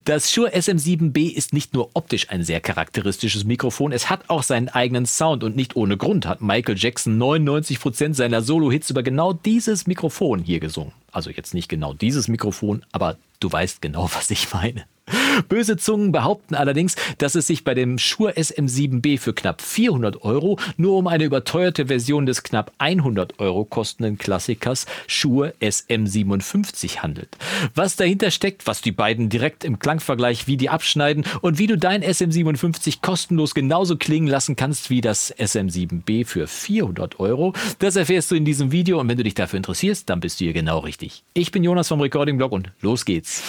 Das Shure SM7B ist nicht nur optisch ein sehr charakteristisches Mikrofon, es hat auch seinen eigenen Sound und nicht ohne Grund hat Michael Jackson 99% seiner Solo-Hits über genau dieses Mikrofon hier gesungen. Also jetzt nicht genau dieses Mikrofon, aber du weißt genau, was ich meine. Böse Zungen behaupten allerdings, dass es sich bei dem Shure SM7B für knapp 400 € nur um eine überteuerte Version des knapp 100 € kostenden Klassikers Shure SM57 handelt. Was dahinter steckt, was die beiden direkt im Klangvergleich wie die abschneiden und wie du dein SM57 kostenlos genauso klingen lassen kannst wie das SM7B für 400 €, das erfährst du in diesem Video und wenn du dich dafür interessierst, dann bist du hier genau richtig. Ich bin Jonas vom Recording Blog und los geht's.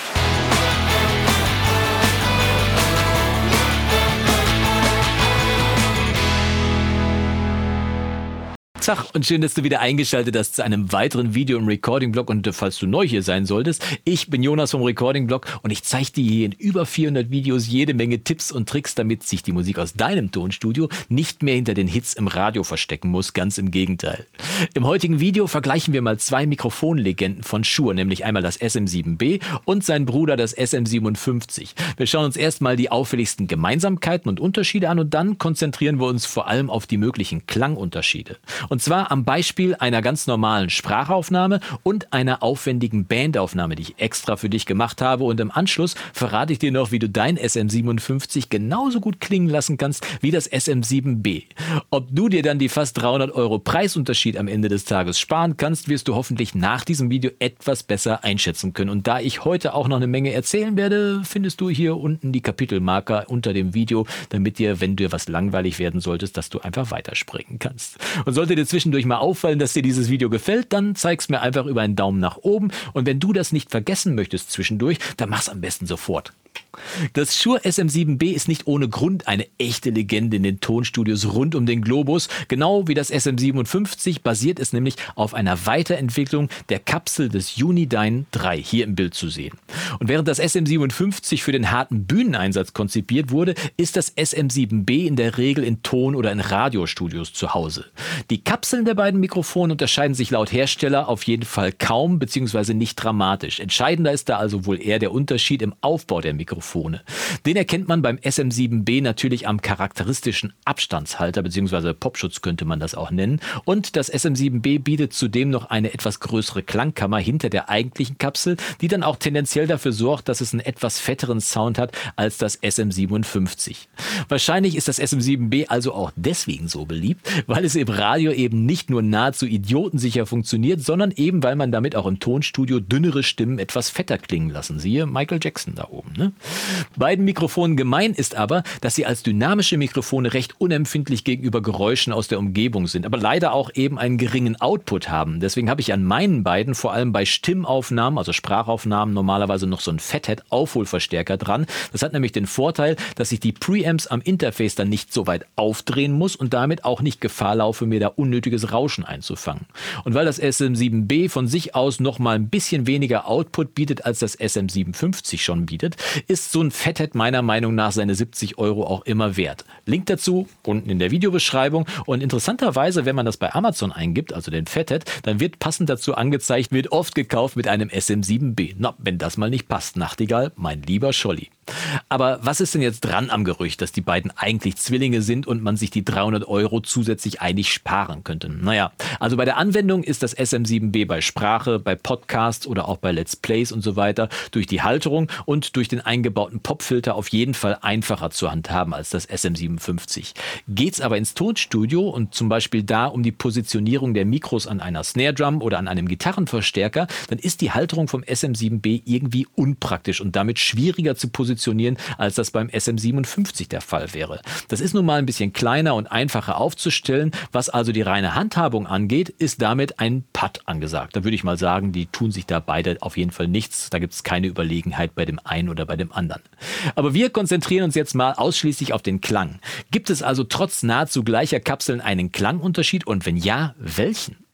Tag und schön, dass du wieder eingeschaltet hast zu einem weiteren Video im Recording-Blog und falls du neu hier sein solltest, ich bin Jonas vom Recording-Blog und ich zeige dir hier in über 400 Videos jede Menge Tipps und Tricks, damit sich die Musik aus deinem Tonstudio nicht mehr hinter den Hits im Radio verstecken muss, ganz im Gegenteil. Im heutigen Video vergleichen wir mal zwei Mikrofonlegenden von Shure, nämlich einmal das SM7B und sein Bruder das SM57. Wir schauen uns erstmal die auffälligsten Gemeinsamkeiten und Unterschiede an und dann konzentrieren wir uns vor allem auf die möglichen Klangunterschiede. Und zwar am Beispiel einer ganz normalen Sprachaufnahme und einer aufwendigen Bandaufnahme, die ich extra für dich gemacht habe. Und im Anschluss verrate ich dir noch, wie du dein SM57 genauso gut klingen lassen kannst wie das SM7B. Ob du dir dann die fast 300 € Preisunterschied am Ende des Tages sparen kannst, wirst du hoffentlich nach diesem Video etwas besser einschätzen können. Und da ich heute auch noch eine Menge erzählen werde, findest du hier unten die Kapitelmarker unter dem Video, damit dir, wenn dir was langweilig werden solltest, dass du einfach weiterspringen kannst. Und sollte dir zwischendurch mal auffallen, dass dir dieses Video gefällt, dann zeig's mir einfach über einen Daumen nach oben. Und wenn du das nicht vergessen möchtest zwischendurch, dann mach's am besten sofort. Das Shure SM7B ist nicht ohne Grund eine echte Legende in den Tonstudios rund um den Globus. Genau wie das SM57 basiert es nämlich auf einer Weiterentwicklung der Kapsel des Unidyne 3, hier im Bild zu sehen. Und während das SM57 für den harten Bühneneinsatz konzipiert wurde, ist das SM7B in der Regel in Ton- oder in Radiostudios zu Hause. Die Kapseln der beiden Mikrofone unterscheiden sich laut Hersteller auf jeden Fall kaum bzw. nicht dramatisch. Entscheidender ist da also wohl eher der Unterschied im Aufbau der Mikrofone. Den erkennt man beim SM7B natürlich am charakteristischen Abstandshalter bzw. Popschutz könnte man das auch nennen. Und das SM7B bietet zudem noch eine etwas größere Klangkammer hinter der eigentlichen Kapsel, die dann auch tendenziell dafür sorgt, dass es einen etwas fetteren Sound hat als das SM57. Wahrscheinlich ist das SM7B also auch deswegen so beliebt, weil es im Radio eben nicht nur nahezu idiotensicher funktioniert, sondern eben weil man damit auch im Tonstudio dünnere Stimmen etwas fetter klingen lassen. Siehe Michael Jackson da oben, ne? Beiden Mikrofonen gemein ist aber, dass sie als dynamische Mikrofone recht unempfindlich gegenüber Geräuschen aus der Umgebung sind, aber leider auch eben einen geringen Output haben. Deswegen habe ich an meinen beiden, vor allem bei Stimmaufnahmen, also Sprachaufnahmen, normalerweise noch so einen Fathead-Aufholverstärker dran. Das hat nämlich den Vorteil, dass ich die Preamps am Interface dann nicht so weit aufdrehen muss und damit auch nicht Gefahr laufe, mir da unnötiges Rauschen einzufangen. Und weil das SM7B von sich aus noch mal ein bisschen weniger Output bietet, als das SM57 schon bietet, ist so ein Fathead meiner Meinung nach seine 70 € auch immer wert. Link dazu unten in der Videobeschreibung und interessanterweise, wenn man das bei Amazon eingibt, also den Fathead, dann wird passend dazu angezeigt, wird oft gekauft mit einem SM7B. Na, wenn das mal nicht passt, Nachtigall, mein lieber Scholli. Aber was ist denn jetzt dran am Gerücht, dass die beiden eigentlich Zwillinge sind und man sich die 300 € zusätzlich eigentlich sparen könnte? Naja, also bei der Anwendung ist das SM7B bei Sprache, bei Podcasts oder auch bei Let's Plays und so weiter durch die Halterung und durch den eingebauten Popfilter auf jeden Fall einfacher zu handhaben als das SM57. Geht's aber ins Tonstudio und zum Beispiel da um die Positionierung der Mikros an einer Snare Drum oder an einem Gitarrenverstärker, dann ist die Halterung vom SM7B irgendwie unpraktisch und damit schwieriger zu positionieren, als das beim SM57 der Fall wäre. Das ist nun mal ein bisschen kleiner und einfacher aufzustellen. Was also die reine Handhabung angeht, ist damit ein Putt angesagt. Da würde ich mal sagen, die tun sich da beide auf jeden Fall nichts. Da gibt es keine Überlegenheit bei dem einen oder bei dem anderen. Aber wir konzentrieren uns jetzt mal ausschließlich auf den Klang. Gibt es also trotz nahezu gleicher Kapseln einen Klangunterschied und wenn ja, welchen?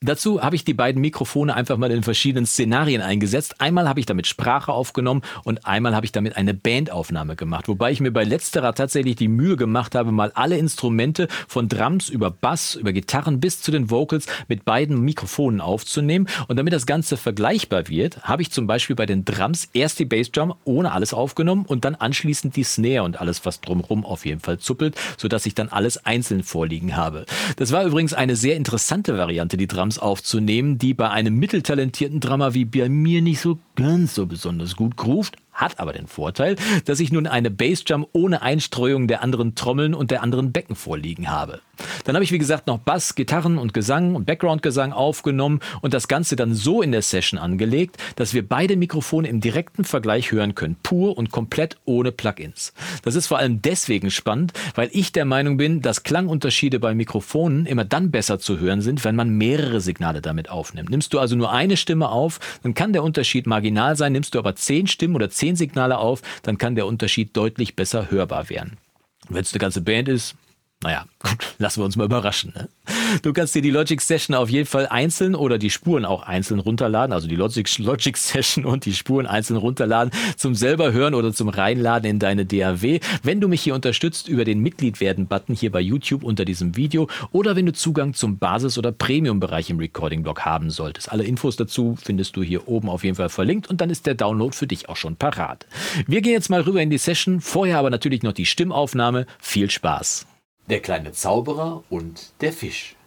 Dazu habe ich die beiden Mikrofone einfach mal in verschiedenen Szenarien eingesetzt. Einmal habe ich damit Sprache aufgenommen und einmal habe ich damit eine Bandaufnahme gemacht. Wobei ich mir bei letzterer tatsächlich die Mühe gemacht habe, mal alle Instrumente von Drums über Bass, über Gitarren bis zu den Vocals mit beiden Mikrofonen aufzunehmen. Und damit das Ganze vergleichbar wird, habe ich zum Beispiel bei den Drums erst die Bassdrum ohne alles aufgenommen und dann anschließend die Snare und alles, was drumherum auf jeden Fall zuppelt, sodass ich dann alles einzeln vorliegen habe. Das war übrigens eine sehr interessante Variante, die Drums aufzunehmen, die bei einem mitteltalentierten Drummer wie bei mir nicht so ganz so besonders gut groovt, hat aber den Vorteil, dass ich nun eine Bassdrum ohne Einstreuung der anderen Trommeln und der anderen Becken vorliegen habe. Dann habe ich, wie gesagt, noch Bass, Gitarren und Gesang und Background-Gesang aufgenommen und das Ganze dann so in der Session angelegt, dass wir beide Mikrofone im direkten Vergleich hören können, pur und komplett ohne Plugins. Das ist vor allem deswegen spannend, weil ich der Meinung bin, dass Klangunterschiede bei Mikrofonen immer dann besser zu hören sind, wenn man mehrere Signale damit aufnimmt. Nimmst du also nur eine Stimme auf, dann kann der Unterschied marginal sein, nimmst du aber 10 Stimmen oder 10 Signale auf, dann kann der Unterschied deutlich besser hörbar werden. Wenn es eine ganze Band ist, naja, gut, lassen wir uns mal überraschen. Ne? Du kannst dir die Logic Session auf jeden Fall einzeln oder die Spuren auch einzeln runterladen, also die Logic Session und die Spuren einzeln runterladen zum selber hören oder zum Reinladen in deine DAW. Wenn du mich hier unterstützt über den Mitglied-werden-Button hier bei YouTube unter diesem Video oder wenn du Zugang zum Basis- oder Premium-Bereich im Recording-Blog haben solltest. Alle Infos dazu findest du hier oben auf jeden Fall verlinkt und dann ist der Download für dich auch schon parat. Wir gehen jetzt mal rüber in die Session, vorher aber natürlich noch die Stimmaufnahme. Viel Spaß! Der kleine Zauberer und der Fisch.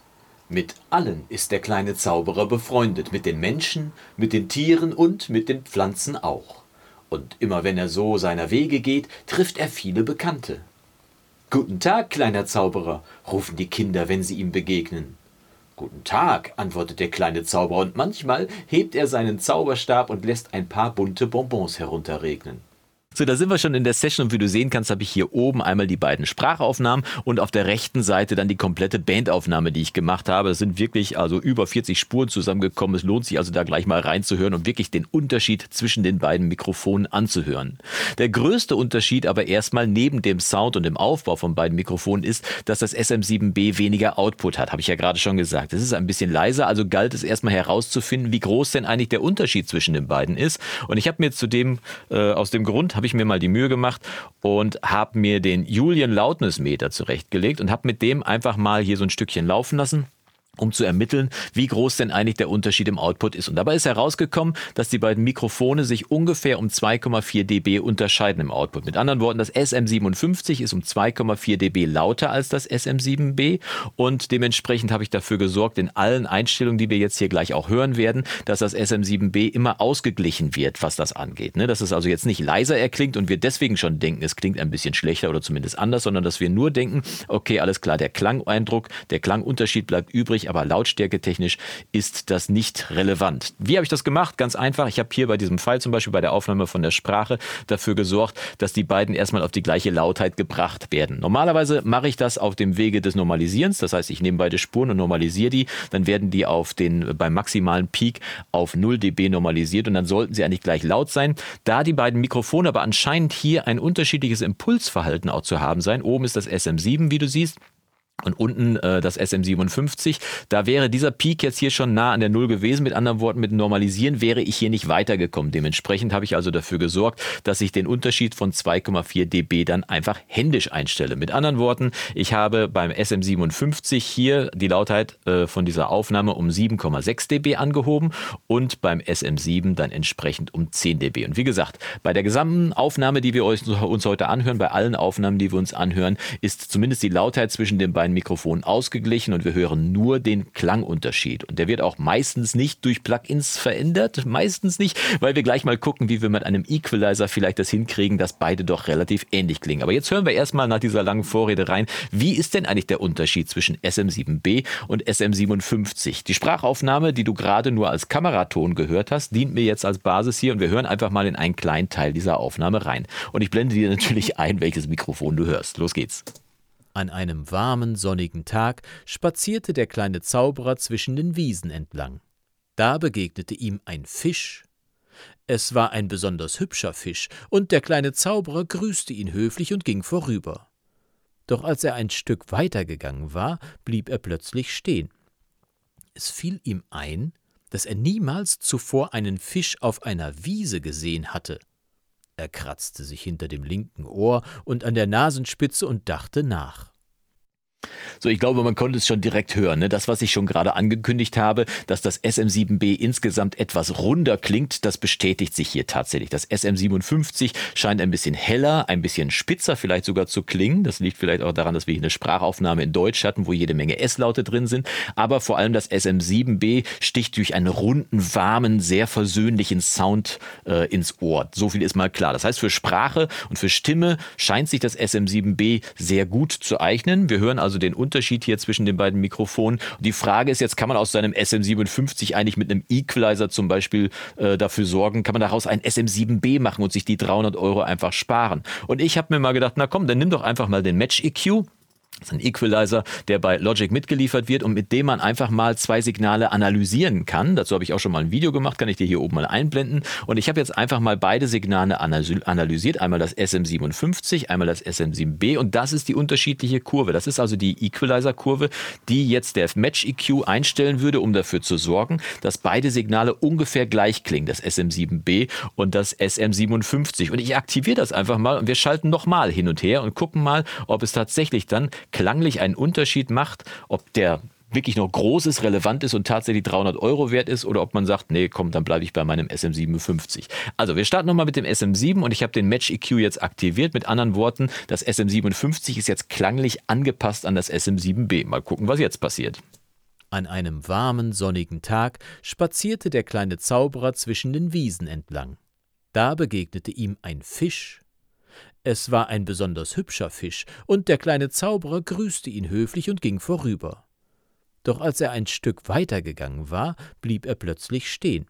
Mit allen ist der kleine Zauberer befreundet, mit den Menschen, mit den Tieren und mit den Pflanzen auch. Und immer wenn er so seiner Wege geht, trifft er viele Bekannte. »Guten Tag, kleiner Zauberer«, rufen die Kinder, wenn sie ihm begegnen. »Guten Tag«, antwortet der kleine Zauberer, und manchmal hebt er seinen Zauberstab und lässt ein paar bunte Bonbons herunterregnen. So, da sind wir schon in der Session und wie du sehen kannst, habe ich hier oben einmal die beiden Sprachaufnahmen und auf der rechten Seite dann die komplette Bandaufnahme, die ich gemacht habe. Es sind wirklich also über 40 Spuren zusammengekommen. Es lohnt sich also da gleich mal reinzuhören und wirklich den Unterschied zwischen den beiden Mikrofonen anzuhören. Der größte Unterschied aber erstmal neben dem Sound und dem Aufbau von beiden Mikrofonen ist, dass das SM7B weniger Output hat, habe ich ja gerade schon gesagt. Es ist ein bisschen leiser, also galt es erstmal herauszufinden, wie groß denn eigentlich der Unterschied zwischen den beiden ist. Und ich habe mir aus dem Grund habe ich mir mal die Mühe gemacht und habe mir den Julian Loudness Meter zurechtgelegt und habe mit dem einfach mal hier so ein Stückchen laufen lassen, um zu ermitteln, wie groß denn eigentlich der Unterschied im Output ist. Und dabei ist herausgekommen, dass die beiden Mikrofone sich ungefähr um 2,4 dB unterscheiden im Output. Mit anderen Worten, das SM57 ist um 2,4 dB lauter als das SM7B und dementsprechend habe ich dafür gesorgt, in allen Einstellungen, die wir jetzt hier gleich auch hören werden, dass das SM7B immer ausgeglichen wird, was das angeht. Dass es also jetzt nicht leiser erklingt und wir deswegen schon denken, es klingt ein bisschen schlechter oder zumindest anders, sondern dass wir nur denken, okay, alles klar, der Klangeindruck, der Klangunterschied bleibt übrig, aber lautstärketechnisch ist das nicht relevant. Wie habe ich das gemacht? Ganz einfach. Ich habe hier bei diesem Fall zum Beispiel bei der Aufnahme von der Sprache dafür gesorgt, dass die beiden erstmal auf die gleiche Lautheit gebracht werden. Normalerweise mache ich das auf dem Wege des Normalisierens. Das heißt, ich nehme beide Spuren und normalisiere die. Dann werden die beim maximalen Peak auf 0 dB normalisiert und dann sollten sie eigentlich gleich laut sein. Da die beiden Mikrofone aber anscheinend hier ein unterschiedliches Impulsverhalten auch zu haben sein. Oben ist das SM7, wie du siehst. Und unten das SM57, da wäre dieser Peak jetzt hier schon nah an der Null gewesen. Mit anderen Worten, mit Normalisieren wäre ich hier nicht weitergekommen. Dementsprechend habe ich also dafür gesorgt, dass ich den Unterschied von 2,4 dB dann einfach händisch einstelle. Mit anderen Worten, ich habe beim SM57 hier die Lautheit von dieser Aufnahme um 7,6 dB angehoben und beim SM7 dann entsprechend um 10 dB. Und wie gesagt, bei der gesamten Aufnahme, die wir uns heute anhören, bei allen Aufnahmen, die wir uns anhören, ist zumindest die Lautheit zwischen den beiden Mikrofon ausgeglichen und wir hören nur den Klangunterschied. Und der wird auch meistens nicht durch Plugins verändert, meistens nicht, weil wir gleich mal gucken, wie wir mit einem Equalizer vielleicht das hinkriegen, dass beide doch relativ ähnlich klingen. Aber jetzt hören wir erstmal nach dieser langen Vorrede rein, wie ist denn eigentlich der Unterschied zwischen SM7B und SM57? Die Sprachaufnahme, die du gerade nur als Kameraton gehört hast, dient mir jetzt als Basis hier und wir hören einfach mal in einen kleinen Teil dieser Aufnahme rein. Und ich blende dir natürlich ein, welches Mikrofon du hörst. Los geht's. An einem warmen, sonnigen Tag spazierte der kleine Zauberer zwischen den Wiesen entlang. Da begegnete ihm ein Fisch. Es war ein besonders hübscher Fisch, und der kleine Zauberer grüßte ihn höflich und ging vorüber. Doch als er ein Stück weitergegangen war, blieb er plötzlich stehen. Es fiel ihm ein, dass er niemals zuvor einen Fisch auf einer Wiese gesehen hatte. Er kratzte sich hinter dem linken Ohr und an der Nasenspitze und dachte nach. So, ich glaube, man konnte es schon direkt hören, ne? Das, was ich schon gerade angekündigt habe, dass das SM7B insgesamt etwas runder klingt, das bestätigt sich hier tatsächlich. Das SM57 scheint ein bisschen heller, ein bisschen spitzer vielleicht sogar zu klingen. Das liegt vielleicht auch daran, dass wir hier eine Sprachaufnahme in Deutsch hatten, wo jede Menge S-Laute drin sind. Aber vor allem das SM7B sticht durch einen runden, warmen, sehr versöhnlichen Sound ins Ohr. So viel ist mal klar. Das heißt, für Sprache und für Stimme scheint sich das SM7B sehr gut zu eignen. Wir hören also den Unterschied hier zwischen den beiden Mikrofonen. Die Frage ist jetzt, kann man aus seinem SM57 eigentlich mit einem Equalizer zum Beispiel dafür sorgen, kann man daraus ein SM7B machen und sich die 300 € einfach sparen? Und ich habe mir mal gedacht, na komm, dann nimm doch einfach mal den Match EQ. Das ist ein Equalizer, der bei Logic mitgeliefert wird und mit dem man einfach mal 2 Signale analysieren kann. Dazu habe ich auch schon mal ein Video gemacht, kann ich dir hier oben mal einblenden. Und ich habe jetzt einfach mal beide Signale analysiert. Einmal das SM57, einmal das SM7B und das ist die unterschiedliche Kurve. Das ist also die Equalizer-Kurve, die jetzt der Match EQ einstellen würde, um dafür zu sorgen, dass beide Signale ungefähr gleich klingen, das SM7B und das SM57. Und ich aktiviere das einfach mal und wir schalten nochmal hin und her und gucken mal, ob es tatsächlich dann klanglich einen Unterschied macht, ob der wirklich noch groß ist, relevant ist und tatsächlich 300 € wert ist oder ob man sagt, nee, komm, dann bleibe ich bei meinem SM57. Also wir starten nochmal mit dem SM7 und ich habe den Match EQ jetzt aktiviert. Mit anderen Worten, das SM57 ist jetzt klanglich angepasst an das SM7B. Mal gucken, was jetzt passiert. An einem warmen, sonnigen Tag spazierte der kleine Zauberer zwischen den Wiesen entlang. Da begegnete ihm ein Fisch. Es war ein besonders hübscher Fisch, und der kleine Zauberer grüßte ihn höflich und ging vorüber. Doch als er ein Stück weitergegangen war, blieb er plötzlich stehen.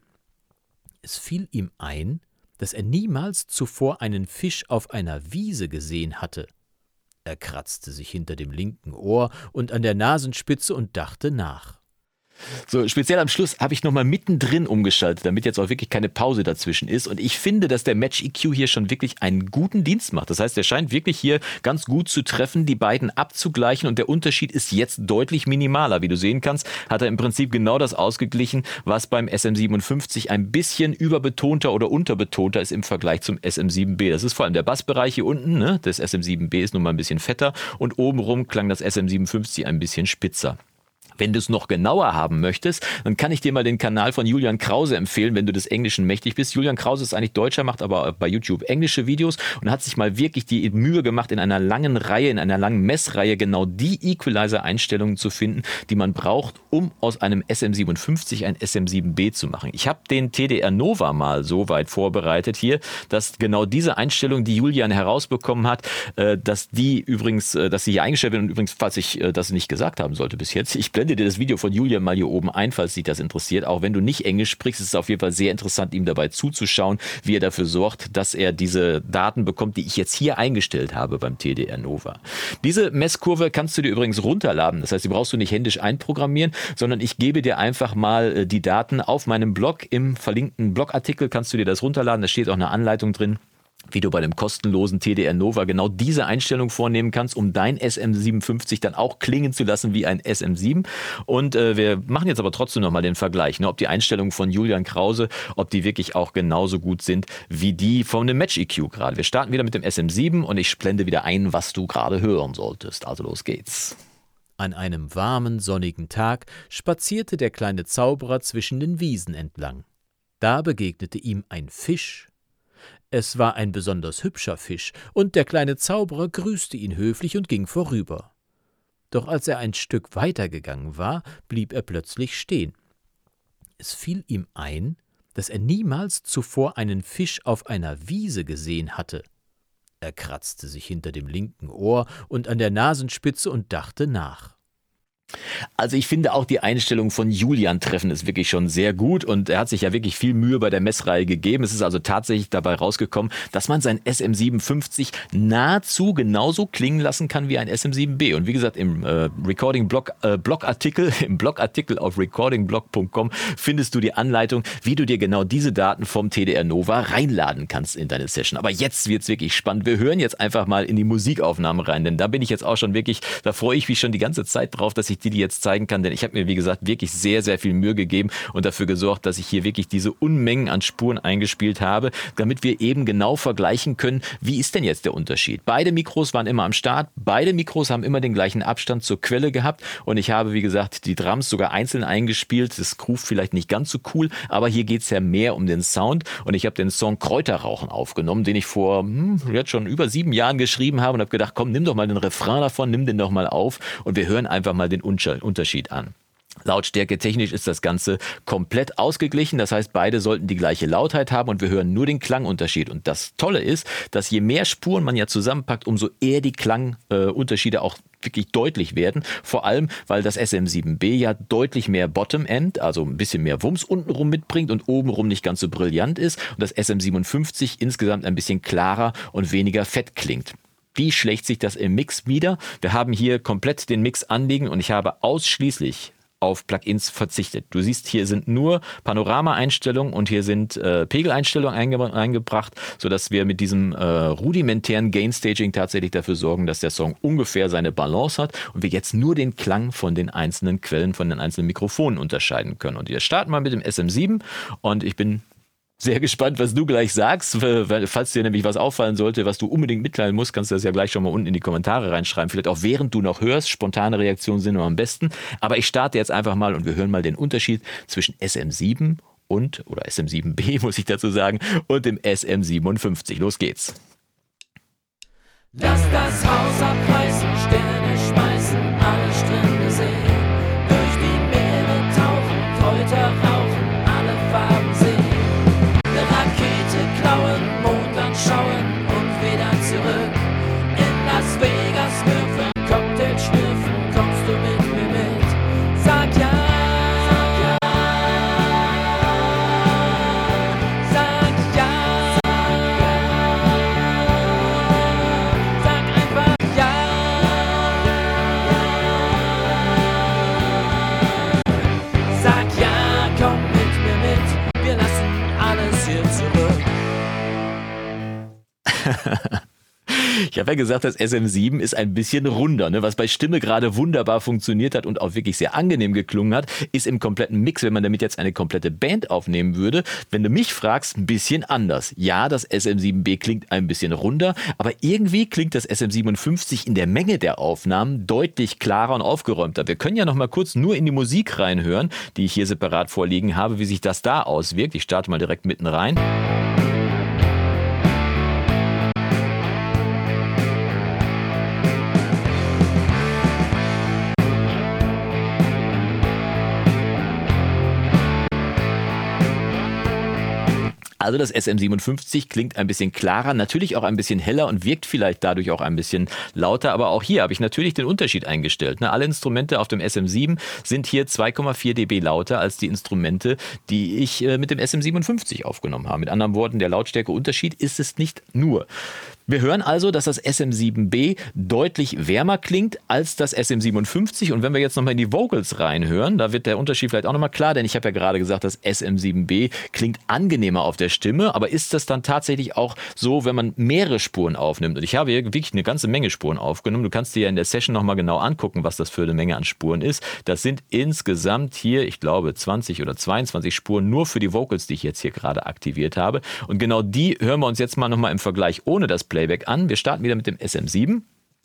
Es fiel ihm ein, dass er niemals zuvor einen Fisch auf einer Wiese gesehen hatte. Er kratzte sich hinter dem linken Ohr und an der Nasenspitze und dachte nach. So, speziell am Schluss habe ich nochmal mittendrin umgeschaltet, damit jetzt auch wirklich keine Pause dazwischen ist. Und ich finde, dass der Match EQ hier schon wirklich einen guten Dienst macht. Das heißt, er scheint wirklich hier ganz gut zu treffen, die beiden abzugleichen. Und der Unterschied ist jetzt deutlich minimaler. Wie du sehen kannst, hat er im Prinzip genau das ausgeglichen, was beim SM57 ein bisschen überbetonter oder unterbetonter ist im Vergleich zum SM7B. Das ist vor allem der Bassbereich hier unten, ne? Das SM7B ist nun mal ein bisschen fetter und obenrum klang das SM57 ein bisschen spitzer. Wenn du es noch genauer haben möchtest, dann kann ich dir mal den Kanal von Julian Krause empfehlen, wenn du des Englischen mächtig bist. Julian Krause ist eigentlich Deutscher, macht aber bei YouTube englische Videos und hat sich mal wirklich die Mühe gemacht, in einer langen Reihe, in einer langen Messreihe genau die Equalizer-Einstellungen zu finden, die man braucht, um aus einem SM57 ein SM7B zu machen. Ich habe den TDR Nova mal so weit vorbereitet hier, dass genau diese Einstellung, die Julian herausbekommen hat, dass sie hier eingestellt wird und übrigens, falls ich das nicht gesagt haben sollte bis jetzt, ich blende dir das Video von Julian mal hier oben ein, falls dich das interessiert. Auch wenn du nicht Englisch sprichst, ist es auf jeden Fall sehr interessant, ihm dabei zuzuschauen, wie er dafür sorgt, dass er diese Daten bekommt, die ich jetzt hier eingestellt habe beim TDR Nova. Diese Messkurve kannst du dir übrigens runterladen. Das heißt, die brauchst du nicht händisch einprogrammieren, sondern ich gebe dir einfach mal die Daten auf meinem Blog. Im verlinkten Blogartikel kannst du dir das runterladen. Da steht auch eine Anleitung drin, wie du bei dem kostenlosen TDR Nova genau diese Einstellung vornehmen kannst, um dein SM57 dann auch klingen zu lassen wie ein SM7. Und wir machen jetzt aber trotzdem nochmal den Vergleich, ne, ob die Einstellungen von Julian Krause, ob die wirklich auch genauso gut sind wie die von dem Match EQ gerade. Wir starten wieder mit dem SM7 und ich blende wieder ein, was du gerade hören solltest. Also los geht's. An einem warmen, sonnigen Tag spazierte der kleine Zauberer zwischen den Wiesen entlang. Da begegnete ihm ein Fisch. Es war ein besonders hübscher Fisch, und der kleine Zauberer grüßte ihn höflich und ging vorüber. Doch als er ein Stück weitergegangen war, blieb er plötzlich stehen. Es fiel ihm ein, dass er niemals zuvor einen Fisch auf einer Wiese gesehen hatte. Er kratzte sich hinter dem linken Ohr und an der Nasenspitze und dachte nach. Also ich finde auch die Einstellungen von Julian treffen es wirklich schon sehr gut und er hat sich ja wirklich viel Mühe bei der Messreihe gegeben. Es ist also tatsächlich dabei rausgekommen, dass man sein SM57 nahezu genauso klingen lassen kann wie ein SM7B. Und wie gesagt, im Blogartikel auf recordingblog.com findest du die Anleitung, wie du dir genau diese Daten vom TDR Nova reinladen kannst in deine Session. Aber jetzt wird's wirklich spannend. Wir hören jetzt einfach mal in die Musikaufnahme rein, denn da bin ich jetzt auch schon wirklich, da freue ich mich schon die ganze Zeit drauf, dass ich die jetzt zeigen kann, denn ich habe mir, wie gesagt, wirklich sehr, sehr viel Mühe gegeben und dafür gesorgt, dass ich hier wirklich diese Unmengen an Spuren eingespielt habe, damit wir eben genau vergleichen können, wie ist denn jetzt der Unterschied. Beide Mikros waren immer am Start, beide Mikros haben immer den gleichen Abstand zur Quelle gehabt und ich habe, wie gesagt, die Drums sogar einzeln eingespielt. Das groovt vielleicht nicht ganz so cool, aber hier geht es ja mehr um den Sound und ich habe den Song Kräuterrauchen aufgenommen, den ich vor jetzt schon über 7 Jahren geschrieben habe und habe gedacht, komm, nimm doch mal den Refrain davon, nimm den doch mal auf und wir hören einfach mal den Unterschied an. Lautstärke technisch ist das Ganze komplett ausgeglichen, das heißt, beide sollten die gleiche Lautheit haben und wir hören nur den Klangunterschied. Und das Tolle ist, dass je mehr Spuren man ja zusammenpackt, umso eher die Klangunterschiede auch wirklich deutlich werden. Vor allem, weil das SM7B ja deutlich mehr Bottom-End, also ein bisschen mehr Wumms untenrum mitbringt und obenrum nicht ganz so brillant ist und das SM57 insgesamt ein bisschen klarer und weniger fett klingt. Wie schlägt sich das im Mix wieder? Wir haben hier komplett den Mix anliegen und ich habe ausschließlich auf Plugins verzichtet. Du siehst, hier sind nur Panorama-Einstellungen und hier sind Pegeleinstellungen eingebracht, sodass wir mit diesem rudimentären Gain-Staging tatsächlich dafür sorgen, dass der Song ungefähr seine Balance hat und wir jetzt nur den Klang von den einzelnen Quellen, von den einzelnen Mikrofonen unterscheiden können. Und wir starten mal mit dem SM7 und ich bin sehr gespannt, was du gleich sagst. Falls dir nämlich was auffallen sollte, was du unbedingt mitteilen musst, kannst du das ja gleich schon mal unten in die Kommentare reinschreiben. Vielleicht auch während du noch hörst. Spontane Reaktionen sind immer am besten. Aber ich starte jetzt einfach mal und wir hören mal den Unterschied zwischen SM7 oder SM7B, muss ich dazu sagen, und dem SM57. Los geht's. Lass das Haus abreißen, Sterne schmeißen, alle Strände sehen. Durch die Meere tauchen, Kräuter rauchen, alle Farben sehen. Rakete klauen, Mond anschauen und wieder zurück. In Las Vegas würfeln, Cocktail schlürfen, kommst du mit mir mit? Sag ja, sag ja, sag einfach ja. Sag ja, komm mit mir mit, wir lassen alles hier zurück. Ich habe ja gesagt, das SM7 ist ein bisschen runder, ne? Was bei Stimme gerade wunderbar funktioniert hat und auch wirklich sehr angenehm geklungen hat, ist im kompletten Mix, wenn man damit jetzt eine komplette Band aufnehmen würde, wenn du mich fragst, ein bisschen anders. Ja, das SM7B klingt ein bisschen runder, aber irgendwie klingt das SM57 in der Menge der Aufnahmen deutlich klarer und aufgeräumter. Wir können ja noch mal kurz nur in die Musik reinhören, die ich hier separat vorliegen habe, wie sich das da auswirkt. Ich starte mal direkt mitten rein. Also das SM57 klingt ein bisschen klarer, natürlich auch ein bisschen heller und wirkt vielleicht dadurch auch ein bisschen lauter, aber auch hier habe ich natürlich den Unterschied eingestellt. Alle Instrumente auf dem SM7 sind hier 2,4 dB lauter als die Instrumente, die ich mit dem SM57 aufgenommen habe. Mit anderen Worten, der Lautstärkeunterschied ist es nicht nur. Wir hören also, dass das SM7B deutlich wärmer klingt als das SM57 und wenn wir jetzt nochmal in die Vocals reinhören, da wird der Unterschied vielleicht auch nochmal klar, denn ich habe ja gerade gesagt, das SM7B klingt angenehmer auf der Stimme, aber ist das dann tatsächlich auch so, wenn man mehrere Spuren aufnimmt? Und ich habe hier wirklich eine ganze Menge Spuren aufgenommen. Du kannst dir ja in der Session nochmal genau angucken, was das für eine Menge an Spuren ist. Das sind insgesamt hier, ich glaube, 20 oder 22 Spuren nur für die Vocals, die ich jetzt hier gerade aktiviert habe. Und genau die hören wir uns jetzt mal nochmal im Vergleich ohne das Playback an. Wir starten wieder mit dem SM7.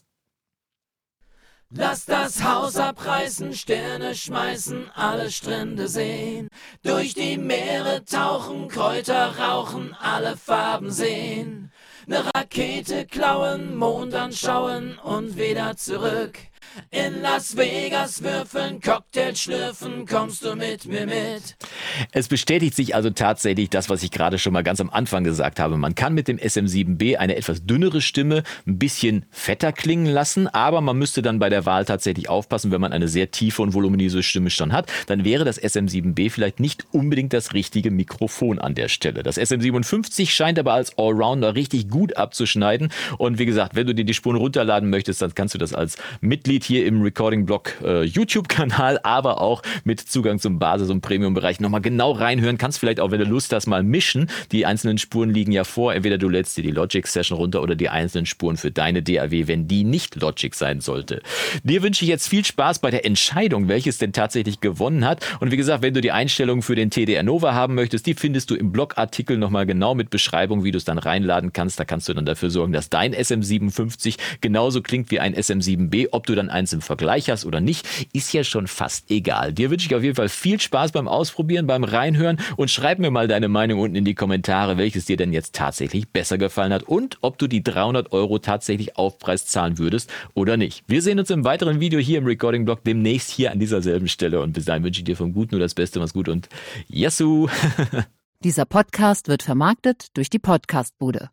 Lass das Haus abreißen, Sterne schmeißen, alle Strände sehen. Durch die Meere tauchen, Kräuter rauchen, alle Farben sehen. Ne Rakete klauen, Mond anschauen und wieder zurück. In Las Vegas würfeln, Cocktail schlürfen, kommst du mit mir mit? Es bestätigt sich also tatsächlich das, was ich gerade schon mal ganz am Anfang gesagt habe. Man kann mit dem SM7B eine etwas dünnere Stimme ein bisschen fetter klingen lassen, aber man müsste dann bei der Wahl tatsächlich aufpassen, wenn man eine sehr tiefe und voluminöse Stimme schon hat, dann wäre das SM7B vielleicht nicht unbedingt das richtige Mikrofon an der Stelle. Das SM57 scheint aber als Allrounder richtig gut abzuschneiden und wie gesagt, wenn du dir die Spuren runterladen möchtest, dann kannst du das als Mitglied hier im Recording-Blog YouTube-Kanal, aber auch mit Zugang zum Basis- und Premium-Bereich nochmal genau reinhören. Kannst vielleicht auch, wenn du Lust hast, mal mischen. Die einzelnen Spuren liegen ja vor. Entweder du lädst dir die Logic-Session runter oder die einzelnen Spuren für deine DAW, wenn die nicht Logic sein sollte. Dir wünsche ich jetzt viel Spaß bei der Entscheidung, welches denn tatsächlich gewonnen hat. Und wie gesagt, wenn du die Einstellungen für den TDR Nova haben möchtest, die findest du im Blogartikel nochmal genau mit Beschreibung, wie du es dann reinladen kannst. Da kannst du dann dafür sorgen, dass dein SM57 genauso klingt wie ein SM7B. Ob du dann eins im Vergleich hast oder nicht, ist ja schon fast egal. Dir wünsche ich auf jeden Fall viel Spaß beim Ausprobieren, beim Reinhören und schreib mir mal deine Meinung unten in die Kommentare, welches dir denn jetzt tatsächlich besser gefallen hat und ob du die 300 € tatsächlich Aufpreis zahlen würdest oder nicht. Wir sehen uns im weiteren Video hier im Recording-Blog demnächst hier an dieser selben Stelle und bis dahin wünsche ich dir vom Guten nur das Beste, mach's gut und Yassou! Dieser Podcast wird vermarktet durch die Podcastbude.